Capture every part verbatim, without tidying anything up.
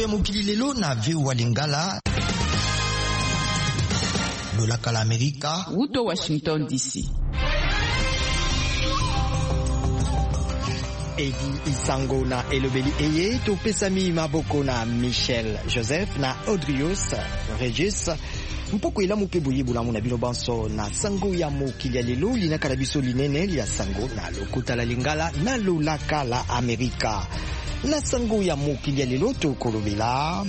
ya mokili lelo na V O A Lingala. Lolaka la Amerika. Uto Washington D C. Edi Isango na elobeli eye to pesami maboko na Michel Joseph na Audrius Regis. Mpoko ila mupebu yibula muna bino banso na sango ya mokili ya lelo lina karabiso linene ya sango na lokuta la Lingala na lolaka la Amerika. Na sango ya mokili ya lelo to kolobela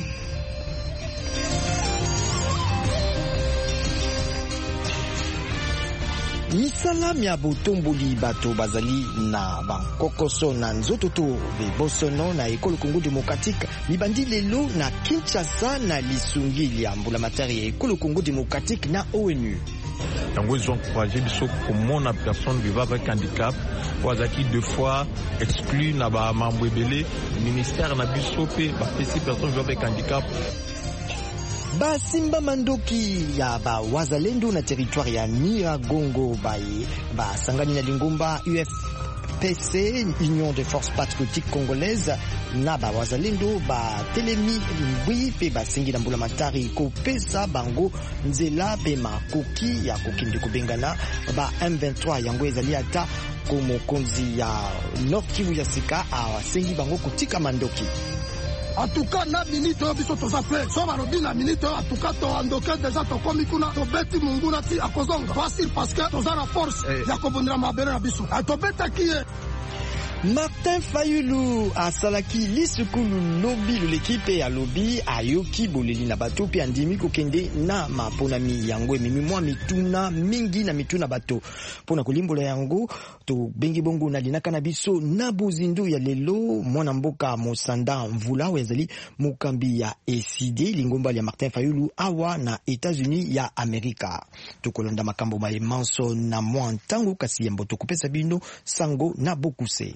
misala mia botomboli bato bazali na bankokoso na nzoto to bebosono na ekolo Congo Démocratique libandi lelo na Kinshasa na lisungi ya mbulamatari ya ekolo Congo Démocratique na O N U. Donc ils ont encouragé biso comment la personne vivant avec handicap wazaki deux fois exclu na ba mambwebele ministère na biso pe ba pesi personne vivant avec handicap. Ba simba mandoki ya ba wazalendo na territoire ya Nyiragongo baye ba sangani na lingomba U F P C Union des Forces Patriotiques Congolaises na ba wazalendo ba telemi mbui pe ba singi na mbulamatari ko pesa bango nzela pe makoki ya kokindi kubengana ba M vingt-trois yango ezali ata ko mokonzi ya Nord Kivu ya sika a singi bango kutika mandoki. En tout cas, na minute biso toza prêt. So barobi na minute en tout cas to andoke déjà to komi kuna to beti munguna ti akozonga. Facile parce que toza na force ya kobondela mabere na biso. To beta ki Martin Fayulu asalaki lisukulu lobi l'équipe ya lobi ayoki boleli na bato pe andimi kokende na maponami yango ememi mwa mituna mingi na mituna bato pona kolimbola yango to bengi bongo na linaka na biso na bozindo ya lelo mwana mboka Mosanda Mvula wezali mukambi ya E C D lingomba ya Martin Fayulu awa na États-Unis ya Amerika tukolonda makambo ma manso na mwa ntango kasi ya mboto kupesa bino sango na bokuse.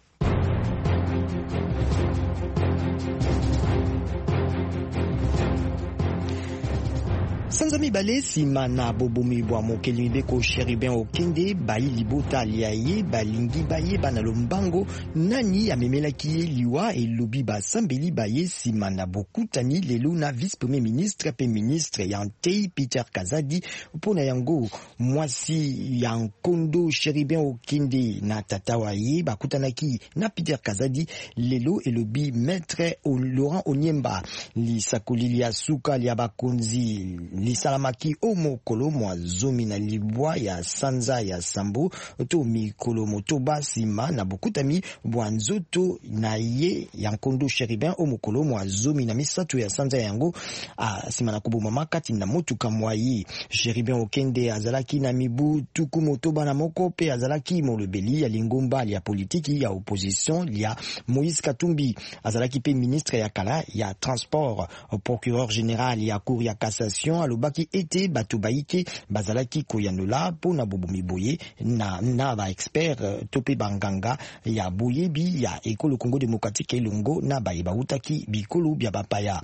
Sanza mibale sima na bobomi bwa mokeli mibeko Cherubin Okende bayi libota liaye balingi baye bana lombango nani amemelaki liwa elobi basambeli baye sima na bokutani lelo na vice premier ministre pe ministre ya Ntei Peter Kazadi pona yango mwasi ya Nkondo Cherubin Okende na tata waye bakutanaki na Peter Kazadi lelo elobi maître Laurent Onyemba lisakoli lia suka lia bakonzi lisalamaki omokolo mwa zomi na libwa ya sanza ya sambo to mikolo motoba sima na bokutami bwa nzoto na ye ya Nkondo Cherubin omokolo mwa zomi na misato ya sanza yango a sima na kuboma makati na motuka mwayi. Cherubin Okende azalaki na mibu tuku motoba na moko pe azalaki molobeli ya lingomba ya politiki ya opposition ya Moïse Katumbi azalaki pe ministre ya kala ya transport procureur général ya cour ya cassation alobaki ete bato baike bazalaki koyanola pona bobomi boye na na ba expert tope banganga ya boyebi ya ekolo Congo Démocratique elongo na bayeba utaki bikolo bya bapaya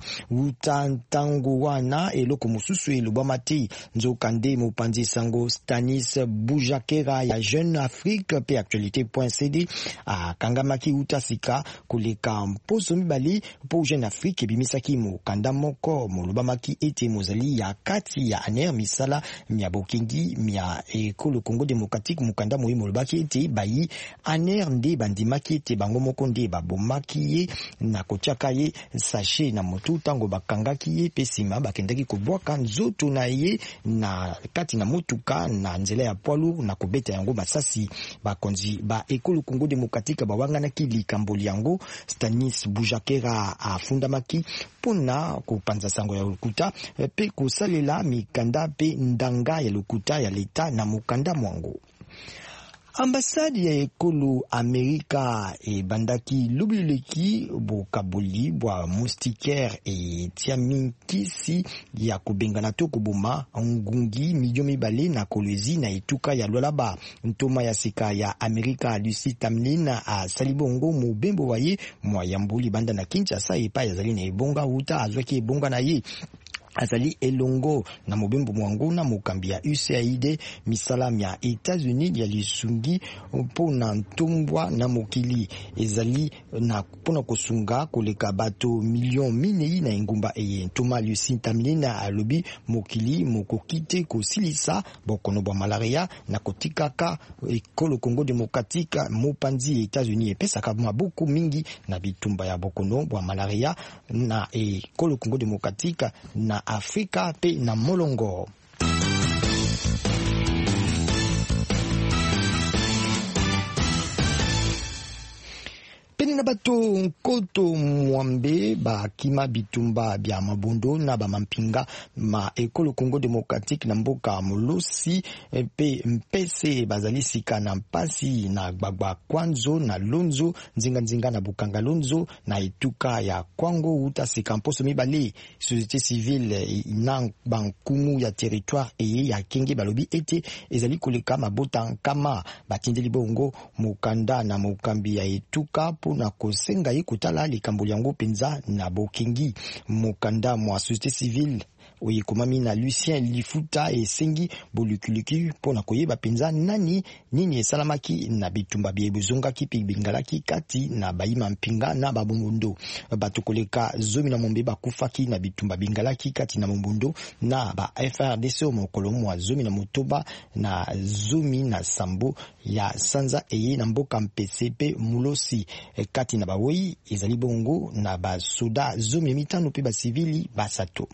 utantango wana eloko mususu elobama te nzokande mopanzi sango Stanis Boujakera ya Jeune Afrique pe actualité.cd a kangamaki utasika koleka mposo mibali po Jeune Afrique bimisaki mo kanda moko molobamaki ete mozali ya kati ya aner misala mia bokingi mia ekolo Congo Démocratique mukanda moyi molobaki ete bayi aner nde bandimaki ete bango moko nde babomaki ye na kotiaka ye sachet na motu tango bakangaki ye pe sima bakendaki kobwaka nzoto na ye na kati na motuka na nzela ya poids lourd na kobeta yango basasi bakonzi ba ekolo Congo Démocratique bawanganaki likamboli yango. Stanis Boujakera afundamaki pona kopanza sango ya lokuta pe kosalela mikanda pe ndanga ya lokuta ya leta na mukanda mwango. Ambassade ya ekolo Amerika e bandaki lubileki bokaboli bwa moustiquaire e tiaminkisi ya kubengana to kuboma ngungi milio mibale na kolezi na etuka ya lolaba ntoma ya sika ya Amerika. Lucy Tamlin a salibongo mobembo waye mwa yambuli banda na Kinshasa epa yazali na ebonga uta azwaki ebonga na ye azali elongo na mobembo mwango na mokambi ya U S A I D misala ya États-Unis ya lisungi pona ntombwa na mokili ezali na pona kosunga koleka bato million minei na engumba eye Thomas Lucinta Milena alobi mokili mokokite kosilisa bokono bwa malaria na kotikaka ekolo Congo démocratique mopanzi États-Unis epesaka mabuku mingi na bitumba ya bokono bwa malaria na ekolo Congo démocratique na Afrika pe na molongo. Peni na bato nkoto mwambe ba kima bitumba bya mabondo na ba mampinga ma ekolo Congo démocratique na mboka molosi pe mpese bazali sika na mpasi na gbagba kwanzo na lonzo nzinga nzinga na bukanga lonzo na etuka ya kwango uta sika mposo mibale société civile na bankumu ya territoire eye ya kenge balobi ete ezali koleka mabota nkama batindeli bongo mukanda na mukambi ya etuka na kosenga yekutala likambo yango penza na bokengi mukanda mwa société civile oyekomami na Lucien Lifuta esengi bolukuluki pona koyeba penza nani nini esalamaki na bitumba byebuzongaki pe bingalaki kati na bayima mpinga na babumundo bato koleka zomi na mombe bakufaki na bitumba bingalaki kati na mombundo na ba F R D C mokolo mwa zomi na motoba na zomi na sambo ya sanza eye na mboka mpese pe mulosi kati na bawoi ezali bongo na ba soda zomi mitano pe ba civili basato.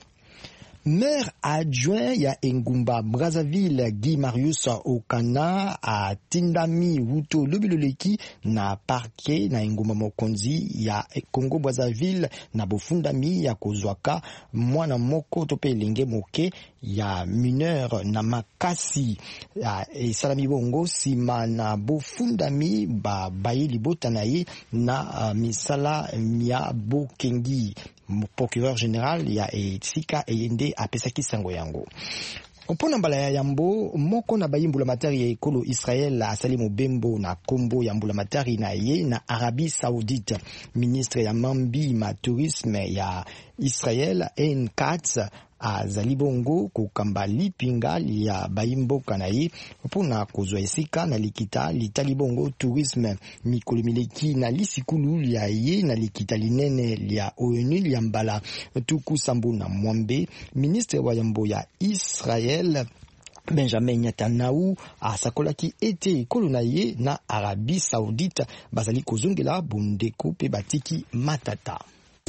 Maire adjoint ya Engumba Brazzaville Guy Marius Okana a tindami wuto lobiloleki na parquet na Engumba mokonzi ya Congo Brazzaville na bofundami ya kozwaka mwana moko tope lenge moke ya mineur na makasi ya esalami bongo sima na bofundami ba bayeli botanaye na uh, misala mia bokengi procureur général ya Sika Eyende apesaki sango yango. Opona mbala ya yambo moko na bayimbula matari ya ekolo Israel asali mobembo na kombo ya mbula matari na ye na Arabie Saoudite. Ministre ya mambi ma tourisme ya Israel En Katz azali bongo kokamba lipinga ya bayimboka na ye pona kozwa esika na likita litali bongo tourisme mikolo mileki na lisikulu ya ye na likita linene lya O N U lya mbala tuku sambu na mwambe. Ministre wa yambo ya Israel Benjamin Netanyahu asakolaki ete ekolo na ye na Arabie Saoudite bazali kozongela bundeko pe batiki matata.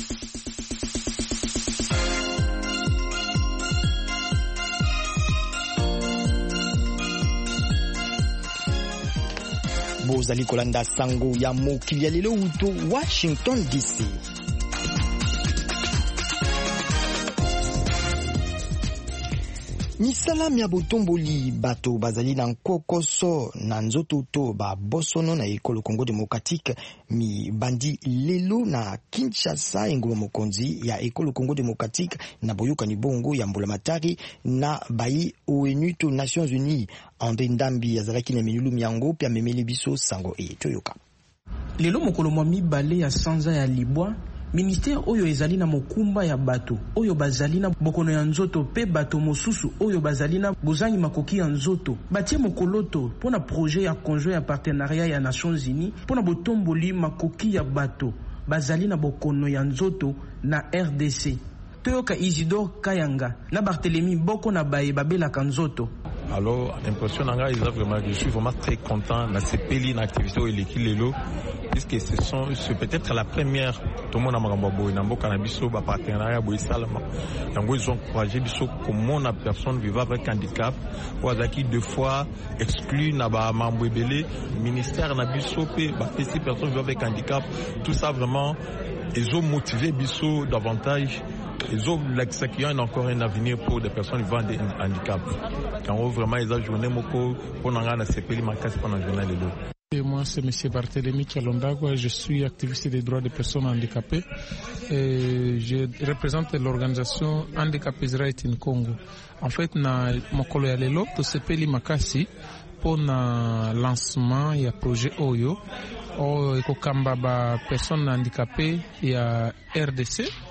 Bozali kolanda sango ya mokili ya lelo uto Washington D C. Misala mia botomboli bato bazali na nkokoso na nzoto to ba bosono na ekolo Congo démocratique mi bandi lelo na Kinshasa engoma mokonzi ya ekolo Congo démocratique na boyoka ni bongo ya mbula matari na bayi O N U to Nations Unies ande ndambi azalaki na milulu miango pia memeli biso sango e toyoka. Lelo mokolo mwa mibale ya sanza ya libwa ministère oyo ezali na mokumba ya bato oyo bazali na bokono ya nzoto pe bato mosusu oyo bazali na bozangi makoki ya nzoto batie mokoloto pona projet ya conjoint ya partenariat ya Nations Unies pona botomboli makoki ya bato bazali na bokono ya nzoto na R D C. Toyoka Isidore Kayanga na Barthélemy Boko na baye babelaka nzoto. Alors, impression nanga ils ont vraiment, je suis vraiment très content de ces pays d'activité où il est lelo puisque ce sont c'est peut-être la première tout le monde a makambo boy na mboka na biso ba partenariat boy salama yango ils ont encouragé biso comment na personne vivant avec handicap wazaki deux fois exclu na ba mambo ebele ministère na biso pe ba petit personnes vivant avec handicap tout ça vraiment ils ont motivé biso davantage. Ils ont qu'il y a encore un avenir pour des personnes vivant des handicaps. Quand vraiment ils ont journée moko pour n'en ces pays marqués pendant la journée de l'eau. Et moi, c'est M. Barthélemy Kalondagwa, je suis activiste des droits des personnes handicapées et je représente l'organisation Handicapés Right in Congo. En fait, na mokolo ya lelo to sepeli makasi pour na lancement ya projet Oyo o ekokamba ba personnes handicapées ya R D C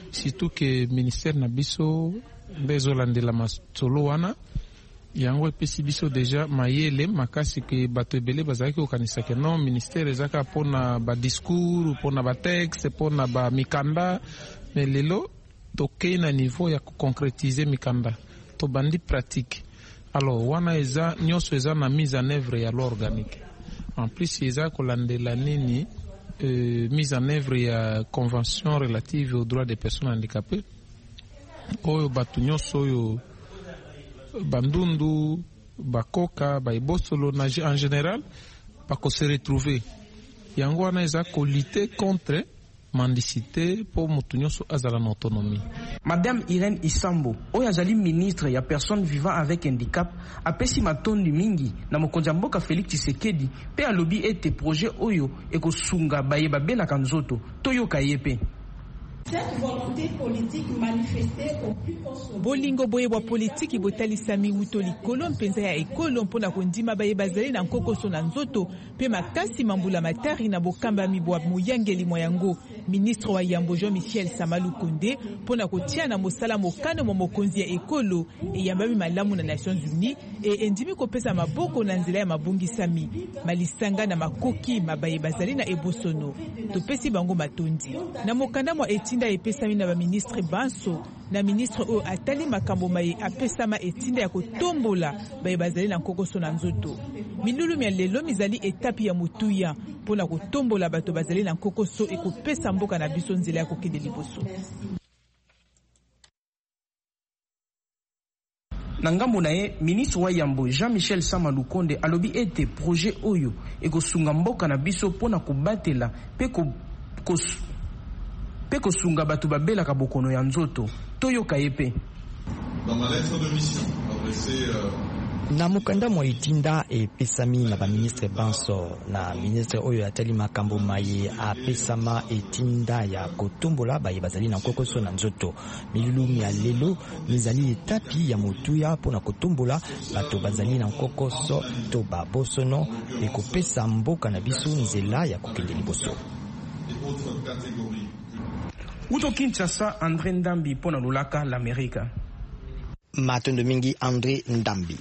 surtout que ministère na biso bezolandela masolo wana yango epesi biso deja mayele makasi ke bato ebele bazalaki kokanisa ke non ministère ezaka mpona badiscours mpona batexte mpona bamikanda me lelo tokei na niveau ya koconcrétiser mikanda tobandi pratique. Alors wana eza nyonso eza na mise en œuvre ya loi organique. En plus eza kolandela nini euh, mise en œuvre ya convention relative aux droits des personnes handicapées oyo bato nyonso oyo bandundu bakoka baibosolo en général bako se retrouver yango wana eza ko lutter contre mendicité pour mutu nyonso azala na autonomie. Madame Irène Isambo oyo azali ministre ya personnes vivant avec handicap apesi matondi mingi na mokonzi mboka Félix Tshisekedi pe alobi ete projet oyo ekosunga baye babelaka nzoto toyoka yepe. Cette volonté politique manifestée au plus haut sommet. Bolingo boye bwa politiki botalisami wuto likolo mpenza ya ekolo mpona kondima baye bazali na nkokoso na nzoto pe makasi mambula matari na bokamba mibwa muyangeli moyango. Ministre wa Yambo Jean-Michel Samalukonde mpona kotia na mosala mokano mo mokonzi ya ekolo e yambami malamu na Nations Unies e endimi kopesa maboko na nzela ya mabungisami malisanga na makoki mabaye bazali na ebosono topesi bango matondi na mokanda mwa etinda epesami na ba ministre Banso na ministre o atali makambo maye apesama etinda ya kotombola baye bazali na nkokoso na nzoto milulu ya lelo mizali etape ya mutuya mpona kotombola bato bazali na nkokoso ekopesa mboka na biso nzela ya kokende liboso. Na ngambo na ye ministre wa Yambo Jean-Michel Samalukonde alobi ete projet oyo ekosunga mboka na biso mpona kobatela pe ko pe kosunga bato babelaka bokono ya nzoto toyoka yepe. Dans ma lettre de mission adressée euh... na mukanda mwa itinda epesami na ba ministre Banso na ministre oyo atali makambo maye apesama etinda ya kotombola baye bazali na nkokoso na nzoto milulu ya lelo mizali etapi ya motuya pona kotombola bato bazali na nkokoso to babosono ekopesa mboka na biso nzela ya kokende liboso. Uto Kinshasa, André Ndambi pona lulaka l'Amerika. Matondo mingi André Ndambi.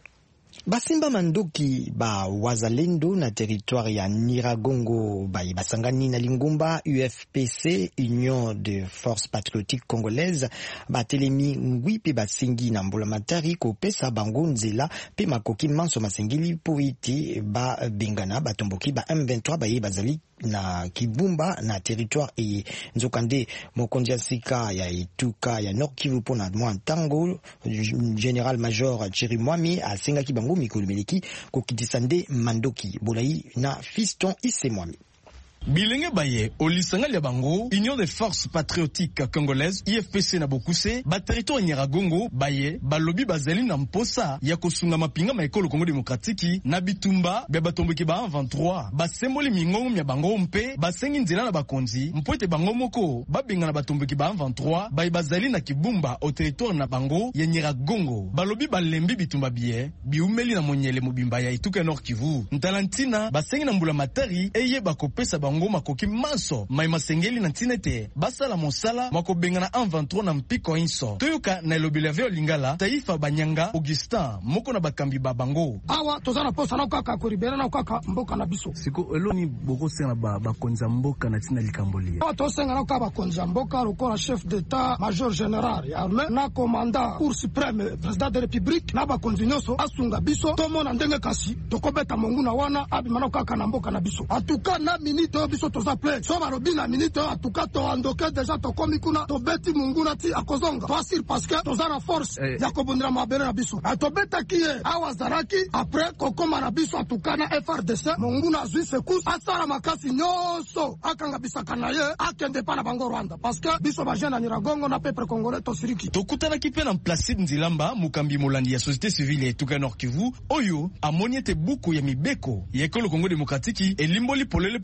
Basimba mandoki ba wazalendo na territoire ya Nyiragongo bayi basangani na Lingomba U F P C Union de Forces Patriotiques Congolaises batelemi ngwi pe basengi na mbola matari ko pesa bango nzela pe makoki manso masengili po iti ba bengana batomboki ba M vingt-trois bayi bazali na Kibumba na territoire e nzokande mokonzi sika ya Ituka ya Nord Kivu pona mwa ntango General Major Chirimwami asenga kibango mikolo meleki ko kitisande mandoki bolai na Fiston Isemwami. Bilenge baye olisanga ya bango Union des Forces Patriotiques Congolaises U F P C na Bokuse ba territoire Nyiragongo baye balobi bazali na mposa ya kosunga mapinga ma ekolo Congo Démocratique na bitumba be batomboki ba vingt-trois ba semboli mingongo ya bango mpe basengi nzela na bakonzi mpoete bango moko babenga na batomboki ba vingt-trois baye bazali na Kibumba au territoire na bango ya Nyiragongo balobi balembi bitumba bie biumeli na monyele mobimba ya Ituka Nord Kivu ntalantina basengi na mbula matari eye bakopesa bango makoki manso mai masengeli na tinete basala mosala makobenga na un vingt-trois na mpiko inso toyoka na lobile veo lingala taifa banyanga Augustin moko na bakambi ba bango awa tozana posa na kaka koribera na kaka mboka na biso siko eloni boko senga ba bakonza mboka na tina likambolia awa tosenga na kaka bakonza mboka lokola chef d'état major général ya armée na commandant cour suprême président de république na bakonzi nyonso asunga biso tomona ndenge kasi tokobeta monguna wana abimana kaka na mboka na biso atuka na minute biso toza ple so barobi na minute atuka to andoke deja to komikuna to beti munguna ti akozonga to asir parce que toza na force eh. ya kobundira mabere na biso to beta kiye awa zaraki après kokoma na biso atuka na F R D C munguna zui secours asala makasi nyoso akanga bisaka na ye akende pa na bango Rwanda parce que biso ba jeune Nyiragongo na peuple congolais to siriki tokutana kipe na Placide Nzilamba mukambi molandi ya société civile ya Ituka Nord Kivu oyo amoniete buku ya mibeko ya ekolo Congo Démocratique elimboli polele polele ite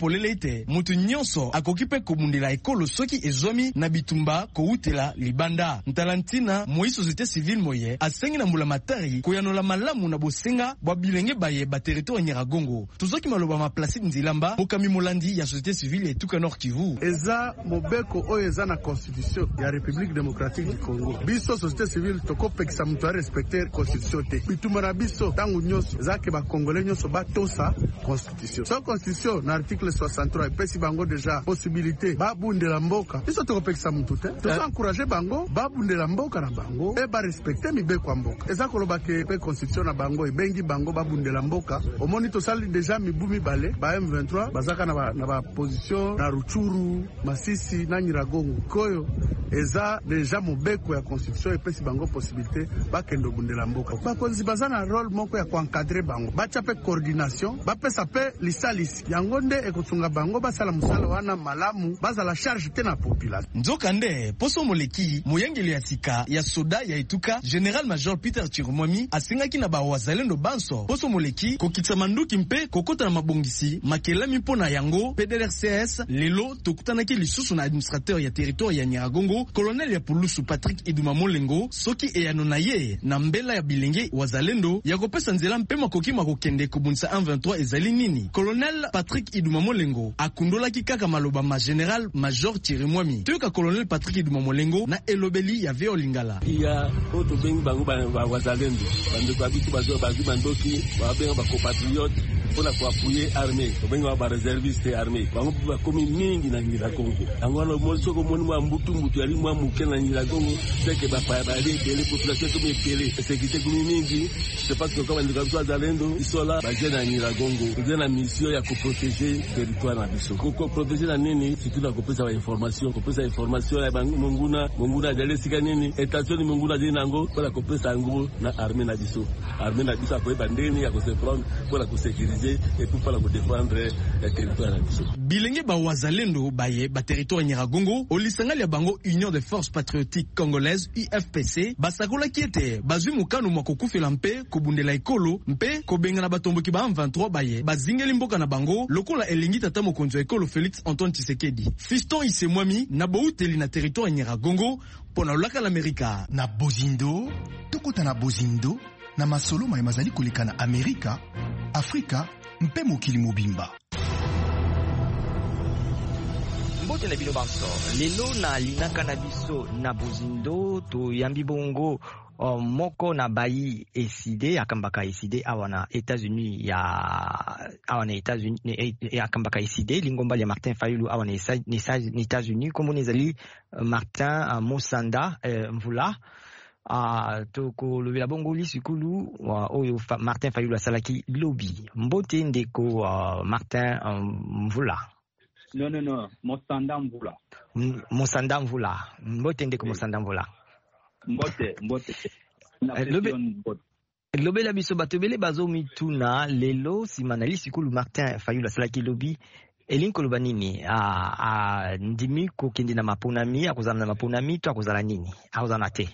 ete mutu nyonso akoki pe kobundela ekolo soki ezwami na bitumba koutela libanda. Ntalantina moi société civile moye asengi na mbula matari koyanola malamu na bosenga bwa bilenge baye ba territoire Nyiragongo. Tuzoki maloba ma Placide Nzilamba mokami molandi ya société civile etuka Nord Kivu. Eza mobeko oyo eza na constitution ya République démocratique du Congo. Biso société civile toko pekisa mutu a respecter constitution te. Bitumba na biso tangu nyonso zake ba congolais nyonso ba tosa constitution. So constitution na article soixante-trois epesi bango déjà possibilité ba bundela mboka. Biso toko pekisa mutu te. Tozo encourager bango ba bundela mboka na bango e ba respecter mibeko mboka. Eza koloba ke pe constitution na bango e bengi bango ba bundela mboka. Omoni to sali déjà mibumi bale ba M vingt-trois bazaka na ba na ba position na Ruchuru, Masisi na Nyiragongo. Koyo eza déjà mobeko ya constitution epesi bango possibilité ba kendo bundela mboka. Ba konzi bazana rôle moko ya encadrer bango. Ba chape coordination, ba pesa pe lisalisi. Yango nde ekotunga bango basala musala wana malamu, baza la charge te na population. Nzokande poso moleki moyengeli ya sika ya soda ya etuka General Major Peter Chirumwami asengaki na ba wazalendo banso poso moleki kokitsa manduki mpe kokota na mabongisi makelami mpona yango P D R C S lelo tokutanaki lisusu na administrateur ya territoire ya Nyiragongo colonel ya Pulusu Patrick Iduma Molengo soki eyano na ye na mbela ya bilenge wazalendo ya kopesa nzela mpe makoki makokende kobunisa M vingt-trois ezali nini. Colonel Patrick Iduma Molengo akundolaki kaka maloba ma General Major Chirumwami. Toyoka Colonel Patrick Iduma Molengo na elobeli ya Veo Lingala. Iya oto bengi bango ba wazalendo bando kwa bitu bazo bazi bandoki ba benga ba compatriote pona kwa appuyer armée benga ba réserviste armée bango ba komi mingi na Nyiragongo angwana mozo ko moni mwa mbutu mbutu ali mwa muke na Nyiragongo seke ba pa ba les populations comme pele sécurité komi mingi c'est parce que comme ndika wazalendo isola ba jena Nyiragongo ndio na mission ya kuprotéger territoire na biso ko protéger na nini situ na kopesa ba information kopesa information ya bango monguna monguna dale sika nini etation monguna dina ngo pona kopesa ngo na armée na biso armée na biso ko bandeni ya ko se prendre pona ko sécuriser et pour pas la défendre le territoire na biso. Bilenge ba wazalendo baye ba territoire Nyiragongo olisangali ya bango Union des forces patriotiques congolaises U F P C basakola kiete bazwi mukano mwa kokufela mpe kobundela ekolo mpe kobenga na batomboki ba M vingt-trois baye bazingeli mboka na bango lokola elingi tata mokonzi wa ekolo Félix Antoine Tshisekedi. Fiston Isemwami na bouteli na territoire Nyiragongo pona laka l'Amerika na Bozindo tokota na Bozindo na masolo ma mazali koleka na Amerika Afrika mpe mokili mobimba. Mbote na bino banso lelo na linaka na biso na Bozindo to yambi bongo uh, moko na bayi eside akambaka eside awana États-Unis ya awana États-Unis akambaka eside lingomba ya Martin Fayulu awana États-Unis comme nezali uh, Martin uh, Mosanda uh, Mvula Ah, toko lobela bongo lisikulu uh, oyo fa, Martin Fayulu asalaki lobby mbote ndeko uh, Martin um, Mvula. Non non non, Mosanda Mvula. M Mosanda Mvula. Mbote ndeko oui. Mosanda Mvula. Mbote mbote. Uh, lobe lobela biso batobele bazo mituna lelo simana lisikulu Martin Fayulu asalaki lobby elinko loba nini a a ndimi ko kindi na maponami akozana na maponami to akozala nini akozana te.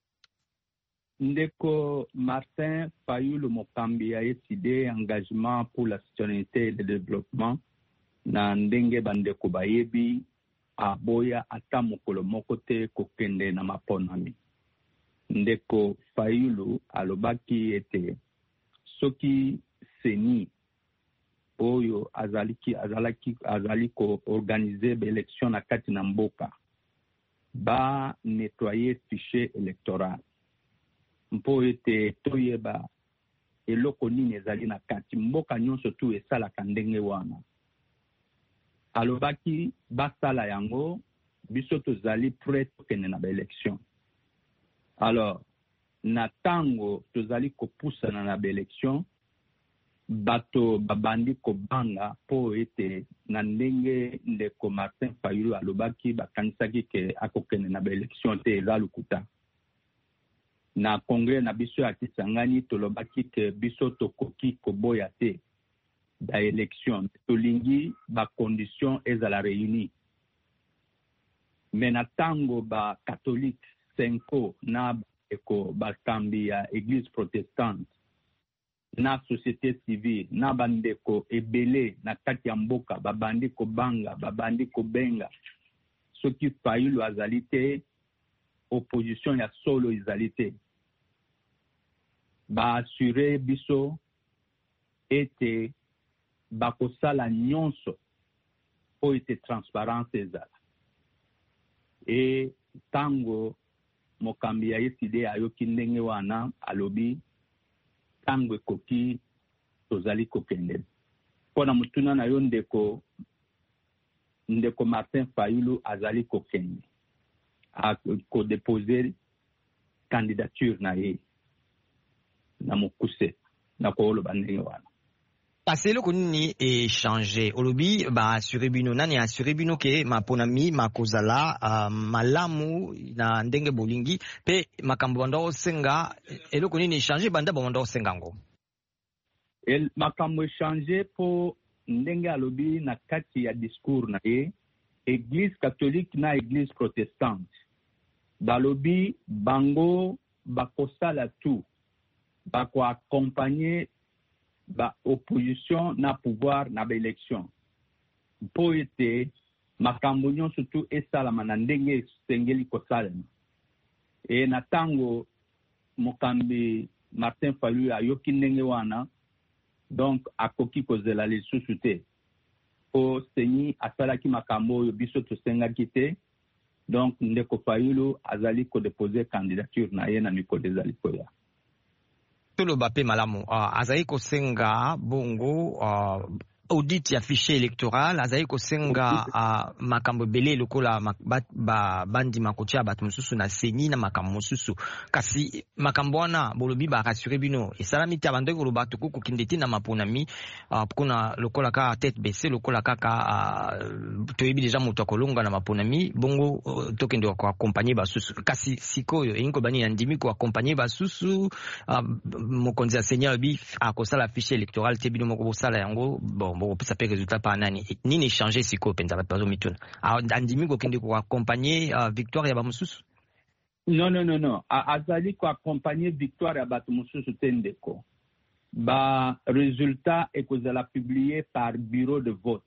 Ndeko Martin Fayulu Mokambi a décidé engagement pour la citoyenneté et le développement na ndenge bandeko bayebi aboya ata mokolo moko te kokende na maponami. Ndeko Fayulu alobaki ete soki seni oyo azaliki azalaki azaliko organiser ba élection na kati na mboka ba nettoyer fichier électoral mpo ete toyeba eloko nini ezali na kati mboka nyonso tu esalaka ndenge wana. Alobaki basala yango biso tozali prêt tokende na baélection. Alors na tango tozali kopusana na baélection bato babandi kobanga po ete na ndenge ndeko Martin Fayulu alobaki bakanisaki ke akokende na baélection te eza lukuta. Na congrès na biso ya Kisangani tolobaki ke biso tokoki koboya te da élection tolingi ba condition ezala réuni. Mais na tango ba catholique Senko na eko bakambi ya église protestante na société civile na bandeko ebele na kati ya mboka babandi kobanga babandi kobenga soki Fayulu azali te opposition ya solo ezali te baassure biso ete bakosala nyonso po ete transparence ezala e tango mokambi ya S I D ayoki ndenge wana alobi tango ekoki tozali kokende mpona motuna na yo ndeko ndeko Martin Fayulu azali kokende akodepose candidature na ye na mokuse na kooloba ndenge wana. Kasi eloko nini echange olobi baassure bino nani assure bino ke maponami makozala uh, malamu na ndenge bolingi pe makambo banda osenga eloko nini echange banda banda osenga ngo el makambo echange po ndenge alobi na kati ya discours na ye Église catholique na Église protestante balobi bango bakosala tout bako accompagner ba opposition na pouvoir na ba élection po ete makambo nyonso tu esalama na ndenge esengeli kosalema e na tango mokambi Martin Fayulu ayoki ndenge wana donc akoki kozela lisusu te po seni asalaki makambo oyo biso tosengaki te donc ndeko Fayulu azali kodepose candidature na ye na mikolo ezali koya toloba pe malamu uh, azali kosenga bongo uh, audit ya fichier électoral azali kosenga uh, makambo belé lokola mak, ba bandi makotia bat mususu na seni na makambo mususu kasi makambo wana bolobi ba rassurer bino esalami te abandoko koloba tukuku kindeti na maponami uh, kuna lokola ka tête baissée lokola kaka uh, toyebi déjà moto kolonga na maponami bongo uh, tokende ko accompagner basusu kasi sikoyo inko bani ya ndimi ko accompagner basusu uh, mokonzi ya seigneur bi akosala fichier électoral te bino moko bosala yango bon bon ça peut résultat par nani nini changer siko penza ba pazo mituna andimi ko kende ko accompagner uh, victoire ya ba mususu non non non non azali ko accompagner victoire ya ba mususu tendeko ba résultat et que la publier par bureau de vote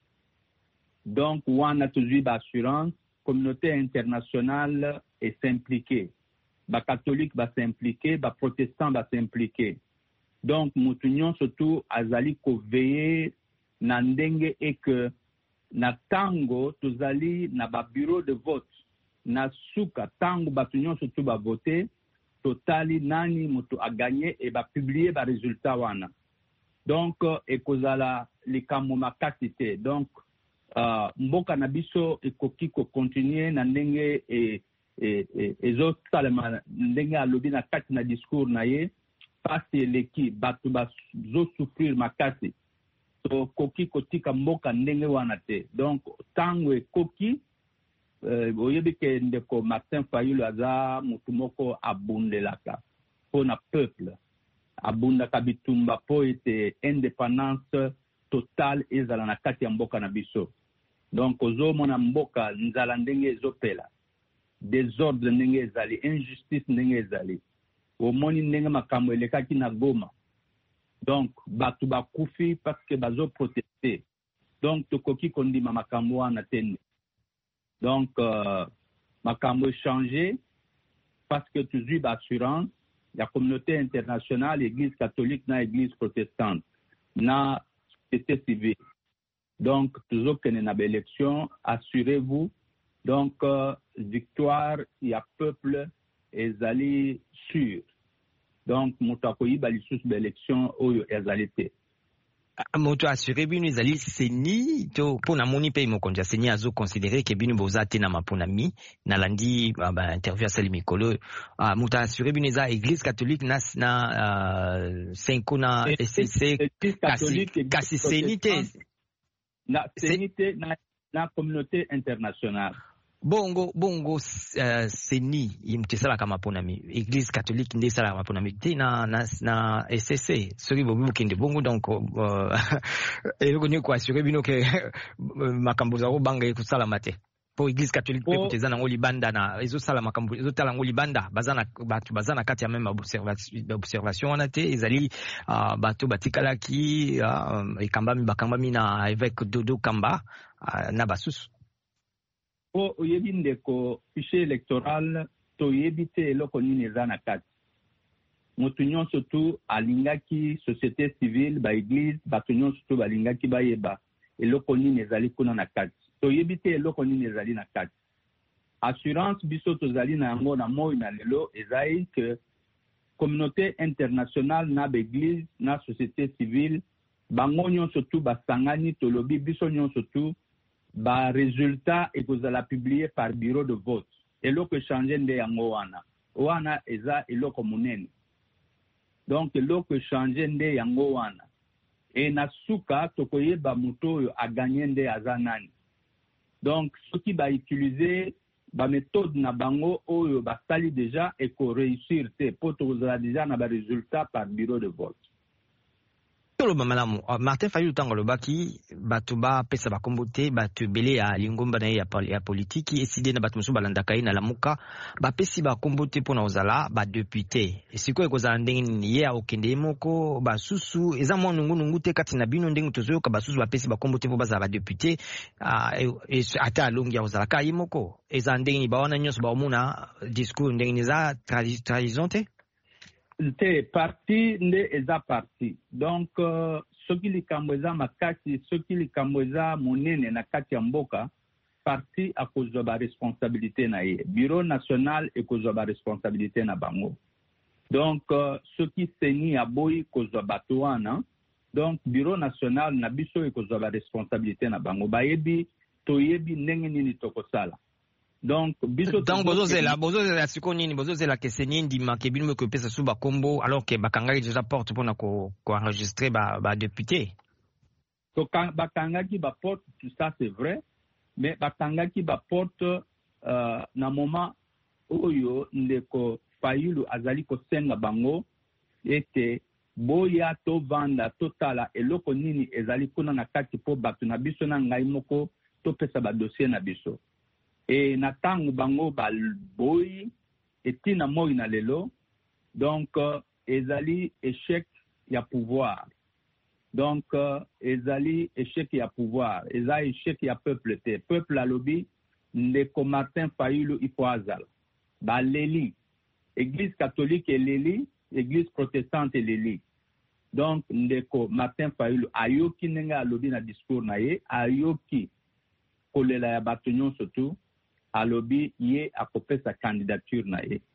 donc wana tuzui ba assurance communauté internationale est impliquée ba catholique ba s'impliquer ba protestant ba s'impliquer donc mutunyon surtout azali ko veiller na ndenge et que na tango tozali na ba bureau de vote na suka tango batunyon surtout ba voter totali nani mutu a gagné et ba publier ba résultat wana donc e kozala likambo makasi te donc uh, mboka na biso ekoki ko continuer na ndenge e e ezo salema ndenge alobi na kati na discours na ye pasi eleki bato bazo souffrir makasi to koki kotika mboka ndenge wana te donc tango ekoki uh, oyebi ke ndeko Martin Fayulu aza mutu moko abundelaka pona peuple abundaka bitumba po ete indépendance totale ezala na kati ya mboka na biso donc ozomona mboka nzala ndenge ezopela désordre ndenge ezali injustice ndenge ezali omoni ndenge makambo elekaki na Goma donc batu bakufi parce que bazo protester donc tokoki kondima makambo wana tende donc uh, makambo changé parce que tuzui ba assurance la communauté internationale église catholique na église protestante na société civile donc toujours que na élection assurez-vous donc uh, victoire il y a peuple ezali sûr donc moto akoyiba lisusu d'élection oyo ezali te moto assuré bino ezali seni to pona moni pe mokonzi seni azo considérer que bino boza te na maponami na landi ba interview asali mikolo uh, moto assuré bino eza église catholique na na uh, cinq na S C C kasi kasi seni te na seni te na na communauté internationale bongo bongo uh, seni imtesala kama ponami église catholique nde sala kama ponami te na na na S C C soki bobu kende bongo donc euh eloko ni ko assurer bino ke makambo za ko banga ko sala mate po église catholique pe kuteza na ngoli banda na ezo sala makambo ezo tala ngoli banda bazana batu bazana kati ya même observation observation wana te ezali uh, bato batikalaki uh, ekambami bakambami na évêque Dodo Kamba uh, na basusu po oyebi ndeko fichier électoral toyebi te eloko nini eza na kati moto nyonso tu alingaki société civile ba église bato nyonso tu balingaki bayeba eloko nini ezali kuna na kati toyebi te eloko nini ezali na kati assurance biso tozali na yango na moi na lelo ezali que communauté internationale na baéglise na société civile bango nyonso tu basangani tolobi biso nyonso tu ba résultat ekozala publié par bureau de vote eloko échange nde yango wana wana eza eloko munene donc eloko échange nde yango wana e na suka tokoyeba moto oyo aganye nde aza nani donc soki bautilize baméthode na bango oyo basali déjà eko réussir te po tokozala déjà na barésultat par bureau de vote toloba malamu uh, Martin Fayulu tango lobaki bato bapesa bakombo te bato ebele ya lingomba na ye ya, ya politiki eside na bato mosusu balandaka ye na lamuka bapesi bakombo te mpona ozala badepute esikoyo ekozala ndenge nini ye akokende ye moko basusu eza mwa nungunungu te kati na bino ndenge tozoyoka basusu bapesi bakombo te mpo bazala badepute uh, ata alongi akozalaka ye moko eza ndenge nini bawana nyonso baomona discours ndenge nini eza trahison te te parti nde eza parti donc uh, soki likambo eza makasi soki likambo eza monene na kati ya mboka parti akozwa baresponsabilité na ye bureau national ekozwa baresponsabilité na bango donc uh, soki seni aboyi kozwa bato wana donc bureau national na biso ekozwa baresponsabilité na bango bayebi toyebi ndenge nini tokosala donc biso donc bozozela bozozela siko nini bozozela ke seni ndima ke bino ko pesa su bakombo alors que bakangaki déjà porte pona ko ko enregistrer ba ba député to kan bakangaki ba porte tout ça c'est vrai mais bakangaki ba porte euh, na moment oyo ndeko Fayulu azali ko senga bango ete boya to vanda totala eloko nini ezali kuna na kati po bato na biso na ngai moko to pesa ba dossier na biso et na tango bango balboyi etina moi na lelo donc uh, ezali échec ya pouvoir donc uh, ezali échec ya pouvoir eza échec ya peuple te peuple alobi ndeko Martin Fayulu ifo azala baleli église catholique eleli église protestante eleli donc ndeko Martin Fayulu ayoki ndenge alobi na discours na ye ayoki kolela ya bato nyonso tu alobi ye akopesa candidature na ye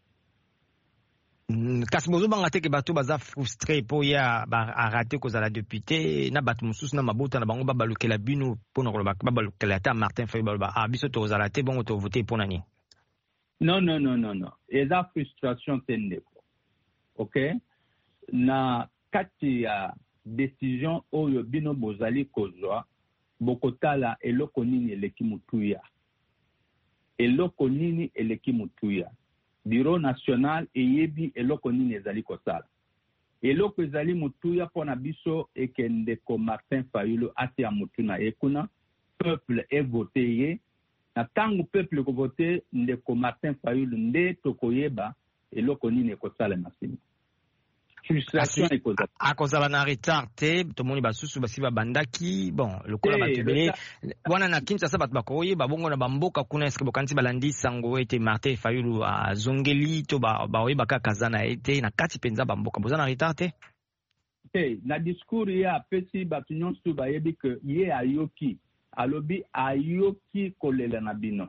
mm, kasi bozobanga te ke bato baza frustré po ya arate kozala député na bato mosusu na mabota na bango babalukela bino mpona koloba babalukela ata Martin Fayulu baloba ah biso tozala te bongo tovote mpona nini non non non non non eza frustration te ndeko ok na kati ya décision oyo bino bozali kozwa bokotala eloko nini eleki mutuya eloko nini eleki mutuya bureau national eyebi eloko nini ezali kosala eloko ezali mutuya pona biso ekendeko Martin Fayulu ati ya mutu na ekuna peuple e voté ye na tangu peuple ko voté ndeko Martin Fayulu nde tokoyeba eloko nini ekosala masini frustration ekozala akozala na retard te tomoni basusu basi babandaki bon lokola bato ebele wana na Kinshasa bato bakoyeba bongo na bamboka kuna eske bokanisi balandi sango ete Martin Fayulu azongeli to baoyeba kaka aza na ye te na kati mpenza bamboka boza na retard te te na discours ye apesi bato nyonso bayebi ke ye ayoki alobi ayoki kolela na bino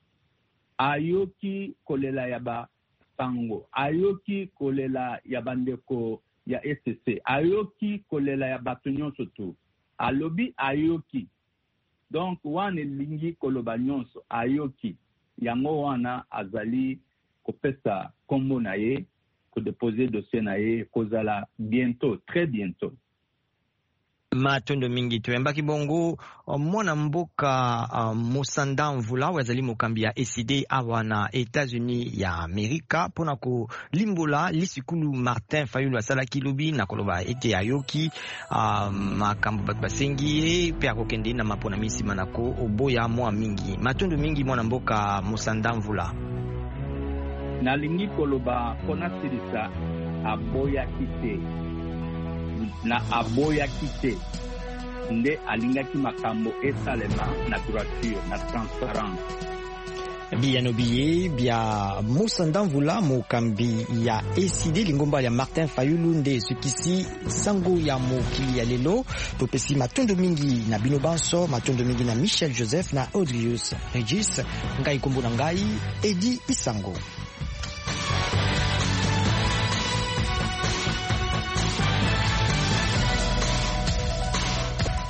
ayoki kolela ya ba sango ayoki kolela ya bandeko ya S C ayoki kolela ya bato nyonso tu alobi ayoki donc wana lingi koloba nyonso ayoki yango wana azali kopesa kombo na ye ko déposer dossier na ye kozala bientôt très bientôt matondo mingi tuyemba kibongo mwana mboka uh, Musanda Mvula wazali mokambi ya E C D awa na États-Unis ya Amerika pona ko limbola lisikulu Martin Fayulu asala kilobi na koloba ete ayoki uh, makambo bat basengi pe akokende na mapona misima nako oboya mwa mingi matondo mingi mwana mboka Musanda Mvula na lingi koloba pona sirisa aboya kite na aboya kite nde alingaki makambo esalema na droiture na transparence bia no biye bia Musanda Mvula mokambi ya E C D lingomba ya Martin Fayulu nde sukisi sango ya mokili ya lelo topesi matondo mingi na bino banso matondo mingi na Michel Joseph na Audrius Regis ngai kombo na ngai Edi Isango.